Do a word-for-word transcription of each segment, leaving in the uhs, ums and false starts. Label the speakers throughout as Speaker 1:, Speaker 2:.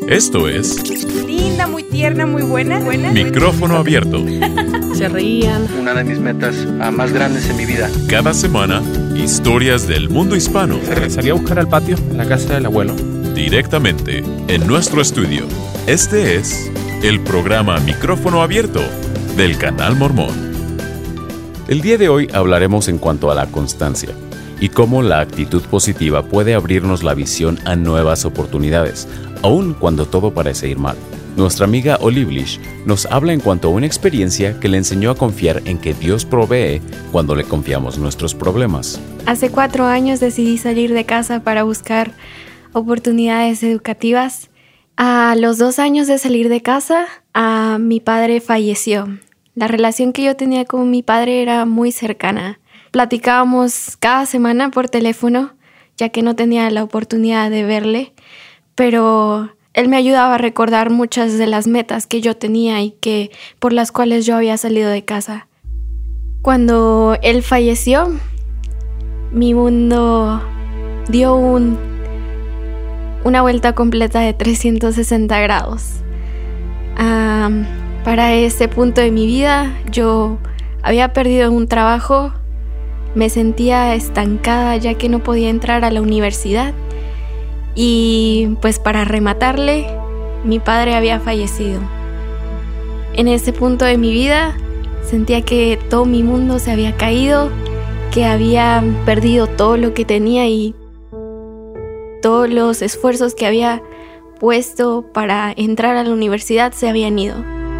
Speaker 1: Esto es...
Speaker 2: Linda, muy tierna, muy buena. buena.
Speaker 1: Micrófono abierto.
Speaker 3: Se rían.
Speaker 4: Una de mis metas uh, más grandes en mi vida.
Speaker 1: Cada semana, historias del mundo hispano.
Speaker 5: Salí a buscar al patio, en la casa del abuelo.
Speaker 1: Directamente, en nuestro estudio. Este es el programa Micrófono Abierto del Canal Mormón.
Speaker 6: El día de hoy hablaremos en cuanto a la constancia y cómo la actitud positiva puede abrirnos la visión a nuevas oportunidades, aun cuando todo parece ir mal. Nuestra amiga Oliblish nos habla en cuanto a una experiencia que le enseñó a confiar en que Dios provee cuando le confiamos nuestros problemas.
Speaker 7: Hace cuatro años decidí salir de casa para buscar oportunidades educativas. A los dos años de salir de casa, a mi padre falleció. La relación que yo tenía con mi padre era muy cercana. Platicábamos cada semana por teléfono, ya que no tenía la oportunidad de verle, pero él me ayudaba a recordar muchas de las metas que yo tenía y que por las cuales yo había salido de casa. Cuando él falleció, mi mundo dio un, una vuelta completa de trescientos sesenta grados. Um, para ese punto de mi vida, yo había perdido un trabajo. Me sentía estancada ya que no podía entrar a la universidad y pues para rematarle, mi padre había fallecido. En ese punto de mi vida sentía que todo mi mundo se había caído, que había perdido todo lo que tenía y todos los esfuerzos que había puesto para entrar a la universidad se habían ido.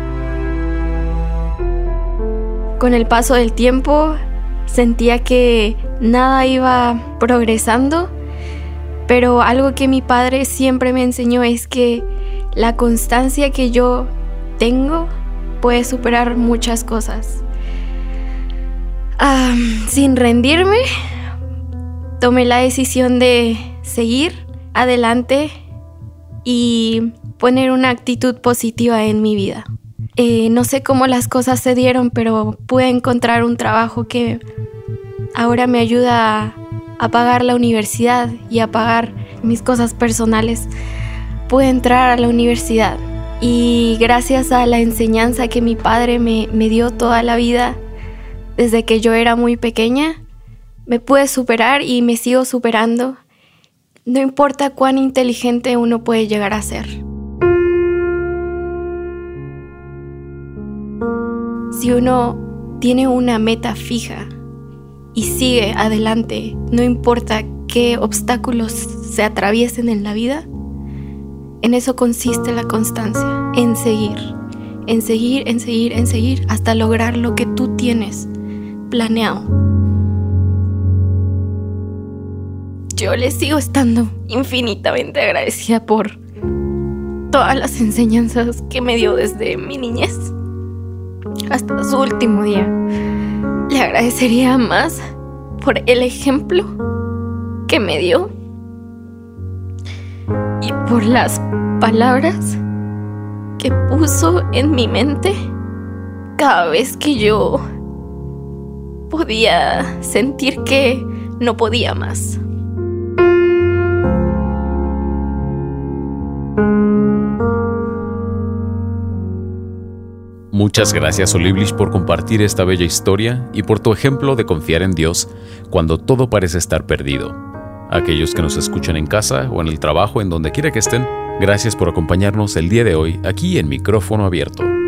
Speaker 7: Con el paso del tiempo sentía que nada iba progresando, pero algo que mi padre siempre me enseñó es que la constancia que yo tengo puede superar muchas cosas. Ah, sin rendirme, tomé la decisión de seguir adelante y poner una actitud positiva en mi vida. Eh, no sé cómo las cosas se dieron, pero pude encontrar un trabajo que ahora me ayuda a, a pagar la universidad y a pagar mis cosas personales. Pude entrar a la universidad y gracias a la enseñanza que mi padre me, me dio toda la vida, desde que yo era muy pequeña, me pude superar y me sigo superando. No importa cuán inteligente uno puede llegar a ser. Si uno tiene una meta fija y sigue adelante, no importa qué obstáculos se atraviesen en la vida, en eso consiste la constancia, en seguir, en seguir, en seguir, en seguir, hasta lograr lo que tú tienes planeado. Yo le sigo estando infinitamente agradecida por todas las enseñanzas que me dio desde mi niñez hasta su último día. Le agradecería más por el ejemplo que me dio y por las palabras que puso en mi mente cada vez que yo podía sentir que no podía más.
Speaker 6: Muchas gracias, Oliblish, por compartir esta bella historia y por tu ejemplo de confiar en Dios cuando todo parece estar perdido. A aquellos que nos escuchan en casa o en el trabajo, en donde quiera que estén, gracias por acompañarnos el día de hoy aquí en Micrófono Abierto.